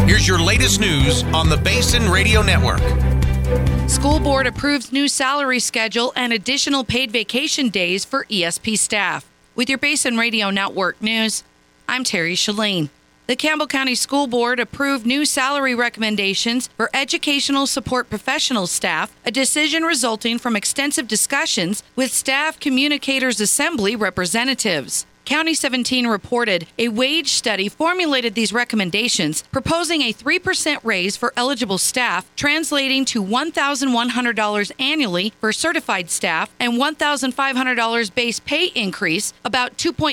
Here's your latest news on the Basin Radio Network. School board approves new salary schedule and additional paid vacation days for ESP staff. With your Basin Radio Network news, I'm Terry Shalane. The Campbell County School Board approved new salary recommendations for educational support professional staff, a decision resulting from extensive discussions with Staff Communicators Assembly representatives. County 17 reported a wage study formulated these recommendations, proposing a 3% raise for eligible staff, translating to $1,100 annually for certified staff and $1,500 base pay increase, about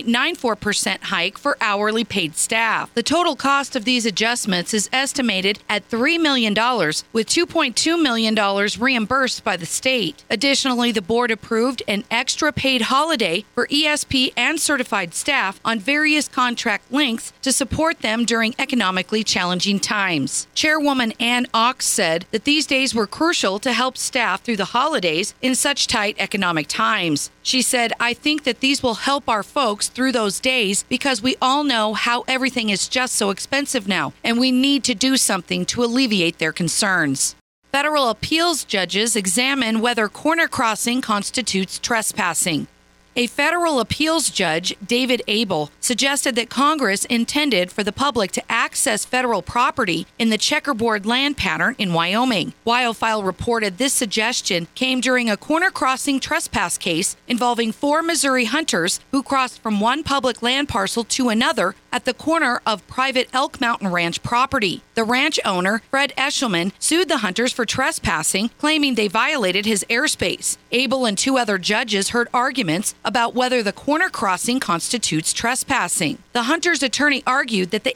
2.94% hike for hourly paid staff. The total cost of these adjustments is estimated at $3 million, with $2.2 million reimbursed by the state. Additionally, the board approved an extra paid holiday for ESP and certified staff on various contract lengths to support them during economically challenging times. Chairwoman Ann Ox said that these days were crucial to help staff through the holidays in such tight economic times. She said, "I think that these will help our folks through those days because we all know how everything is just so expensive now, and we need to do something to alleviate their concerns." Federal appeals judges examine whether corner crossing constitutes trespassing. A federal appeals judge, David Abel, suggested that Congress intended for the public to access federal property in the checkerboard land pattern in Wyoming. WyoFile reported this suggestion came during a corner crossing trespass case involving 4 Missouri hunters who crossed from one public land parcel to another at the corner of private Elk Mountain Ranch property. The ranch owner, Fred Eshelman, sued the hunters for trespassing, claiming they violated his airspace. Abel and 2 other judges heard arguments about whether the corner crossing constitutes trespassing. The hunter's attorney argued that the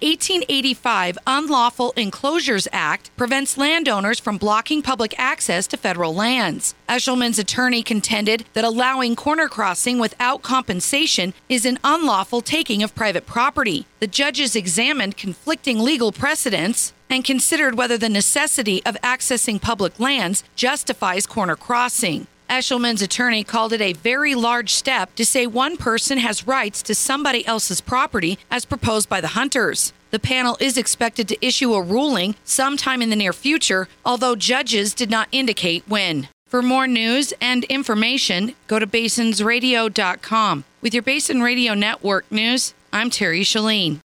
1885 Unlawful Enclosures Act prevents landowners from blocking public access to federal lands. Eshelman's attorney contended that allowing corner crossing without compensation is an unlawful taking of private property. The judges examined conflicting legal precedents and considered whether the necessity of accessing public lands justifies corner crossing. Eshelman's attorney called it a very large step to say one person has rights to somebody else's property as proposed by the hunters. The panel is expected to issue a ruling sometime in the near future, although judges did not indicate when. For more news and information, go to basinsradio.com. With your Basin Radio Network news, I'm Terry Shalane.